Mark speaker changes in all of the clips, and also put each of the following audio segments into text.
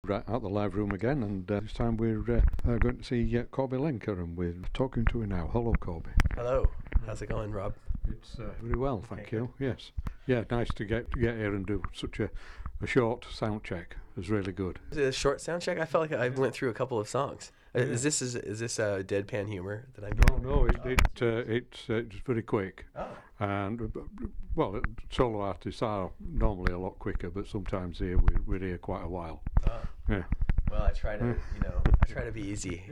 Speaker 1: Right at the live room again, and this time we're going to see Corby Lenker, and we're talking to him now. Hello, Corby.
Speaker 2: Hello. How's it going, Rob?
Speaker 1: It's very well, thank you. Yes, yeah, nice to get here and do such a short sound check. It was really good.
Speaker 2: Is it a short sound check? I felt like I went through a couple of songs.
Speaker 1: Yeah.
Speaker 2: Is this deadpan humor that I'm getting?
Speaker 1: No, it's very quick.
Speaker 2: Oh.
Speaker 1: And well, solo artists are normally a lot quicker, but sometimes here we're here quite a while.
Speaker 2: Oh.
Speaker 1: Yeah.
Speaker 2: Well, I try to be easy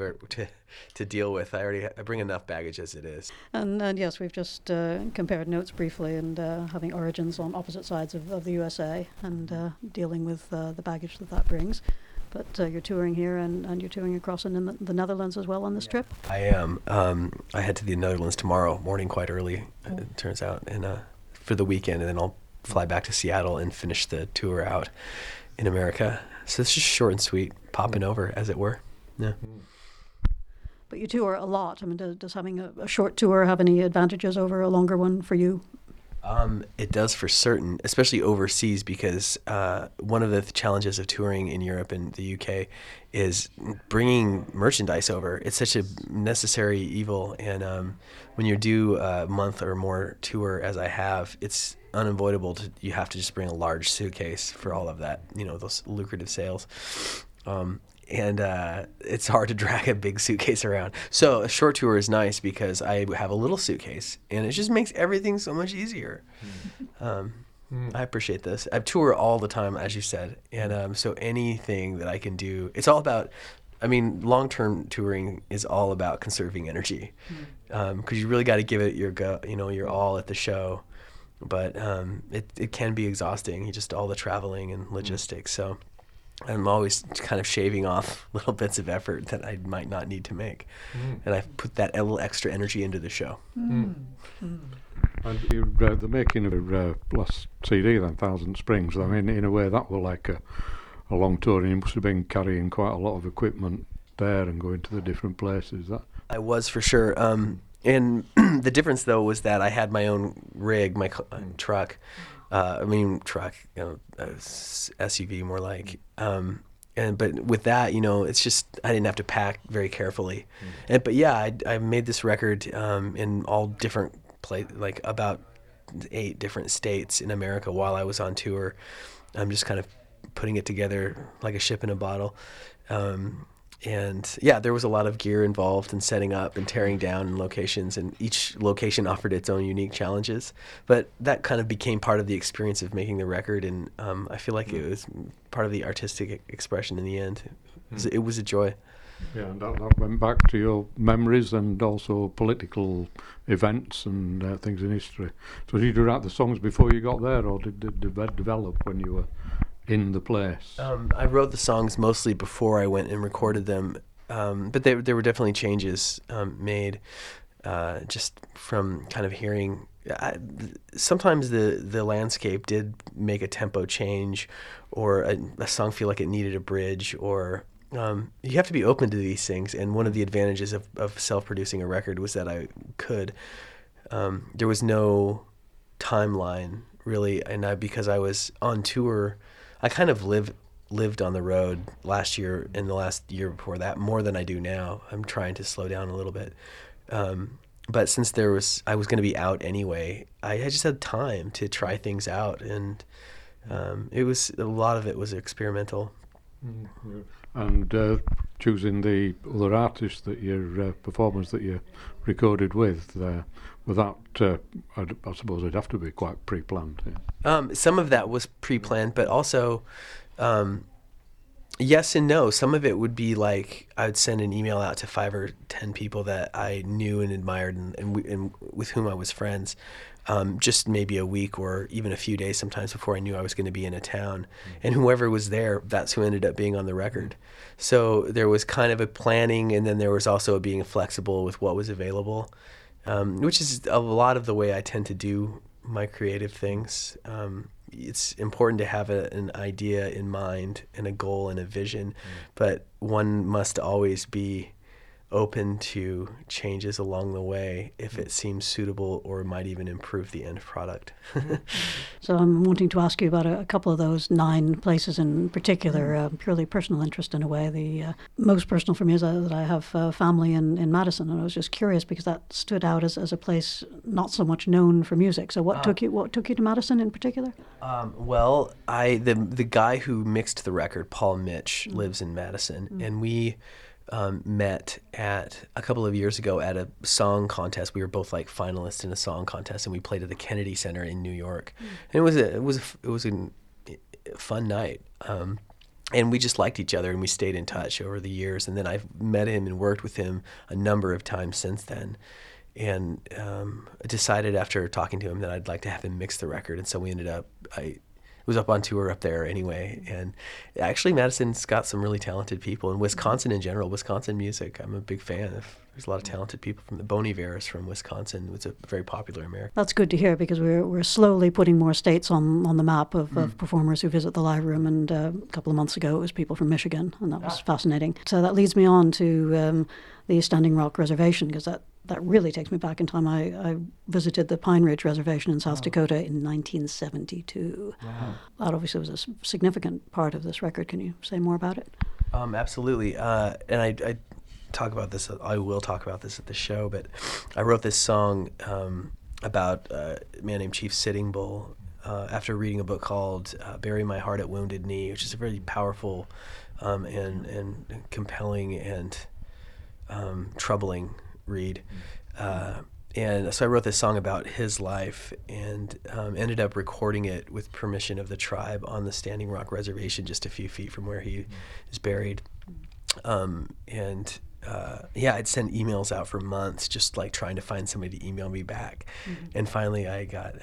Speaker 2: to deal with. I bring enough baggage as it is.
Speaker 3: And yes, we've just compared notes briefly, and having origins on opposite sides of the USA, and dealing with the baggage that brings. But you're touring here, and you're touring across in the Netherlands as well on this trip?
Speaker 2: I am. I head to the Netherlands tomorrow morning quite early, it turns out, and for the weekend, and then I'll fly back to Seattle and finish the tour out in America. So it's just short and sweet, popping over, as it were. Yeah.
Speaker 3: But you tour a lot. I mean, does having a short tour have any advantages over a longer one for you?
Speaker 2: It does for certain, especially overseas, because one of the challenges of touring in Europe and the UK is bringing merchandise over. It's such a necessary evil, and when you do a month or more tour, as I have, it's unavoidable you have to just bring a large suitcase for all of that, those lucrative sales. And it's hard to drag a big suitcase around. So a short tour is nice because I have a little suitcase, and it just makes everything so much easier. I appreciate this. I tour all the time, as you said, and so anything that I can do, it's all about, long-term touring is all about conserving energy, because you really got to give it your all at the show. But it can be exhausting, just all the traveling and logistics. So I'm always kind of shaving off little bits of effort that I might not need to make. And I put that little extra energy into the show.
Speaker 1: And the making of your last CD, then, Thousand Springs, in a way that was like a long tour, and you must have been carrying quite a lot of equipment there and going to the different places.
Speaker 2: I was, for sure. And the difference, though, was that I had my own rig, my truck. SUV more like. But with that, it's just I didn't have to pack very carefully. But yeah, I made this record in all different like about 8 different states in America while I was on tour. I'm just kind of putting it together like a ship in a bottle. And yeah, there was a lot of gear involved in setting up and tearing down in locations, and each location offered its own unique challenges. But that kind of became part of the experience of making the record, and I feel like it was part of the artistic expression in the end. It was a joy.
Speaker 1: Yeah, and that went back to your memories and also political events and things in history. So did you write the songs before you got there, or did they develop when you were in the place?
Speaker 2: I wrote the songs mostly before I went and recorded them, but there were definitely changes made just from kind of hearing. Sometimes the landscape did make a tempo change, or a song feel like it needed a bridge, or you have to be open to these things. And one of the advantages of self-producing a record was that I could. There was no timeline really, and because I was on tour, I kind of lived on the road last year and the last year before that more than I do now. I'm trying to slow down a little bit. But since I was going to be out anyway, I just had time to try things out, and it was a lot of it was experimental.
Speaker 1: And choosing the other artists that your performers that you recorded with that, I suppose it'd have to be quite pre-planned. Yeah.
Speaker 2: Some of that was pre-planned, but also yes and no. Some of it would be like I would send an email out to 5 or 10 people that I knew and admired and with whom I was friends, just maybe a week or even a few days sometimes before I knew I was going to be in a town. And whoever was there, that's who ended up being on the record. So there was kind of a planning, and then there was also being flexible with what was available, which is a lot of the way I tend to do my creative things. It's important to have an idea in mind and a goal and a vision, but one must always be open to changes along the way if it seems suitable or might even improve the end product.
Speaker 3: So I'm wanting to ask you about a couple of those 9 places in particular, purely personal interest in a way. The most personal for me is that I have family in Madison, and I was just curious because that stood out as a place not so much known for music. So what took you to Madison in particular?
Speaker 2: Well, the guy who mixed the record, Paul Mitch, lives in Madison, and we met at a couple of years ago at a song contest. We were both like finalists in a song contest, and we played at the Kennedy Center in New York. And it was a fun night. And we just liked each other, and we stayed in touch over the years. And then I've met him and worked with him a number of times since then. And I decided after talking to him that I'd like to have him mix the record. And so we ended up, I was up on tour up there anyway. And actually Madison's got some really talented people, and Wisconsin in general, Wisconsin music, I'm a big fan of. There's a lot of talented people from the Bon Iver's from Wisconsin. It's a very popular American.
Speaker 3: That's good to hear, because we're slowly putting more states on the map of performers who visit the live room. And a couple of months ago, it was people from Michigan, and that was fascinating. So that leads me on to the Standing Rock Reservation, because that really takes me back in time. I visited the Pine Ridge Reservation in South Dakota in 1972. Wow. That obviously was a significant part of this record. Can you say more about it?
Speaker 2: Absolutely. And I talk about this. I will talk about this at the show. But I wrote this song about a man named Chief Sitting Bull after reading a book called "Bury My Heart at Wounded Knee," which is a very powerful and compelling and troubling read. And so I wrote this song about his life, and ended up recording it with permission of the tribe on the Standing Rock Reservation, just a few feet from where he is buried. I'd sent emails out for months, just like trying to find somebody to email me back. And finally I got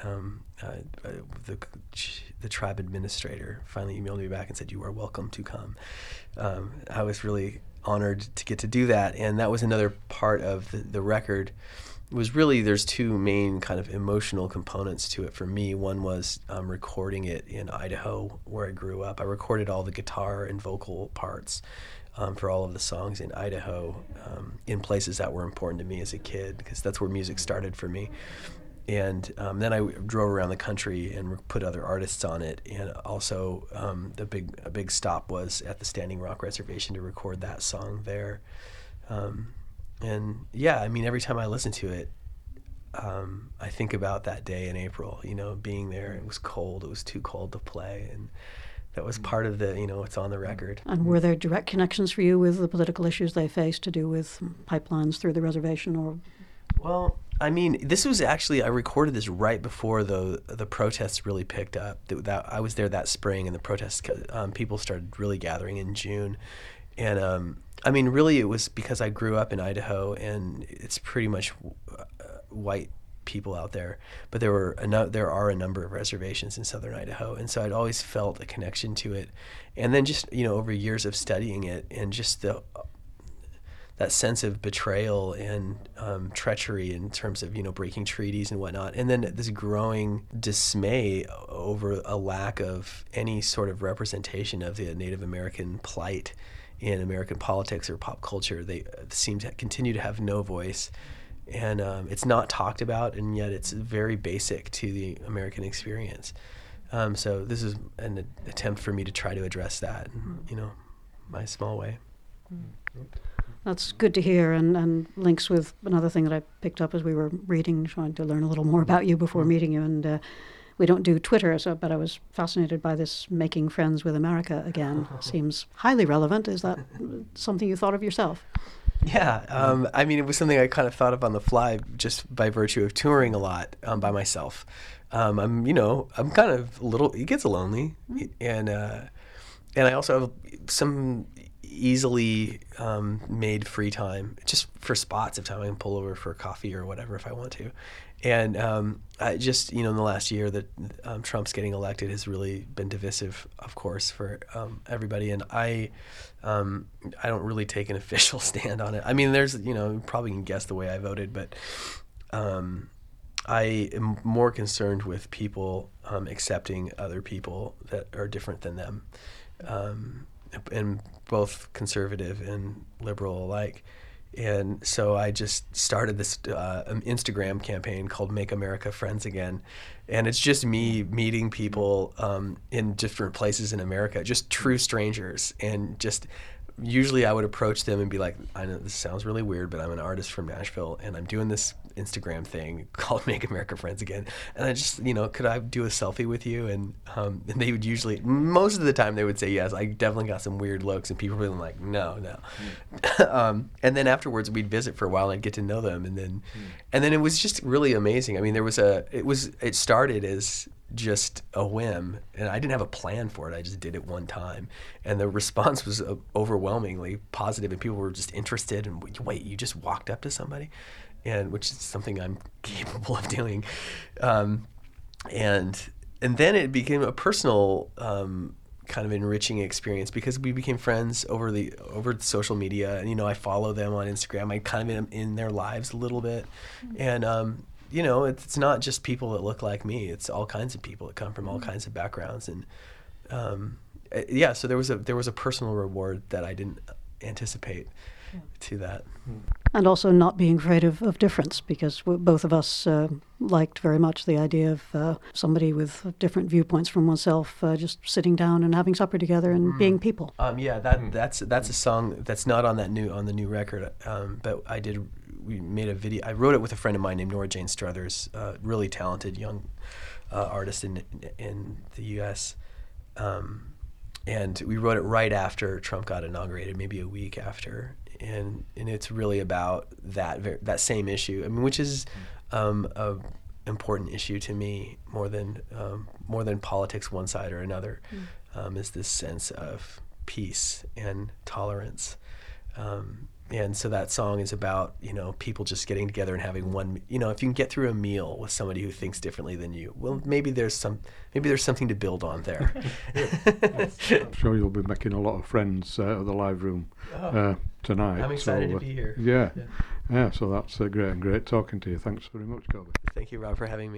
Speaker 2: the tribe administrator finally emailed me back and said, "You are welcome to come." I was really honored to get to do that, and that was another part of the record. It was really, there's 2 main kind of emotional components to it for me. One was recording it in Idaho, where I grew up. I recorded all the guitar and vocal parts for all of the songs in Idaho, in places that were important to me as a kid, because that's where music started for me. And then I drove around the country and put other artists on it. And also a big stop was at the Standing Rock Reservation to record that song there. And yeah, I mean, every time I listen to it, I think about that day in April, being there. It was cold. It was too cold to play. And that was part of the, it's on the record.
Speaker 3: And were there direct connections for you with the political issues they faced to do with pipelines through the reservation? Or?
Speaker 2: Well, I mean, this was actually, I recorded this right before the protests really picked up. I was there that spring, and the protests, people started really gathering in June. And I mean, really, it was because I grew up in Idaho, and it's pretty much white people out there. But there are a number of reservations in southern Idaho, and so I'd always felt a connection to it. And then just over years of studying it, and just that sense of betrayal and treachery in terms of breaking treaties and whatnot, and then this growing dismay over a lack of any sort of representation of the Native American plight in American politics or pop culture. They seem to continue to have no voice, and it's not talked about, and yet it's very basic to the American experience. So this is an attempt for me to try to address that in my small way.
Speaker 3: That's good to hear, and links with another thing that I picked up as we were reading, trying to learn a little more about you before meeting you. And we don't do Twitter, but I was fascinated by this Making Friends with America again. Seems highly relevant. Is that something you thought of yourself?
Speaker 2: Yeah, I mean, it was something I kind of thought of on the fly, just by virtue of touring a lot by myself. I'm kind of a little. It gets lonely, and I also have some easily made free time just for spots of time. I can pull over for a coffee or whatever if I want to. And I just, in the last year that Trump's getting elected has really been divisive, of course, for everybody. And I don't really take an official stand on it. I mean, there's, you probably can guess the way I voted, but I am more concerned with people accepting other people that are different than them, and both conservative and liberal alike. And so I just started this Instagram campaign called Make America Friends Again. And it's just me meeting people in different places in America, just true strangers. And just usually I would approach them and be like, I know this sounds really weird, but I'm an artist from Nashville and I'm doing this Instagram thing called Make America Friends Again. And I just, could I do a selfie with you? And they would usually, most of the time they would say yes. I definitely got some weird looks and people were like, no. And then afterwards we'd visit for a while and I'd get to know them. And then it was just really amazing. I mean, it started as just a whim, and I didn't have a plan for it. I just did it one time, and the response was overwhelmingly positive, and people were just interested. And wait, you just walked up to somebody, and which is something I'm capable of doing, and then it became a personal kind of enriching experience because we became friends over social media, and I follow them on Instagram. I kind of am in their lives a little bit, and it's not just people that look like me. It's all kinds of people that come from all kinds of backgrounds, and so there was a personal reward that I didn't anticipate to that.
Speaker 3: And also not being afraid of difference, because both of us liked very much the idea of somebody with different viewpoints from oneself just sitting down and having supper together and being people.
Speaker 2: That's a song that's not on the new record, but we made a video. I wrote it with a friend of mine named Nora Jane Struthers, really talented young artist in the U.S. And we wrote it right after Trump got inaugurated, maybe a week after, and it's really about that same issue. I mean, which is a important issue to me more than politics, one side or another, is this sense of peace and tolerance. And so that song is about, people just getting together and having one, if you can get through a meal with somebody who thinks differently than you, well, maybe there's something to build on there.
Speaker 1: I'm sure you'll be making a lot of friends at the live room tonight.
Speaker 2: I'm excited to be here.
Speaker 1: Yeah, so that's great talking to you. Thanks very much, Colby.
Speaker 2: Thank you, Rob, for having me.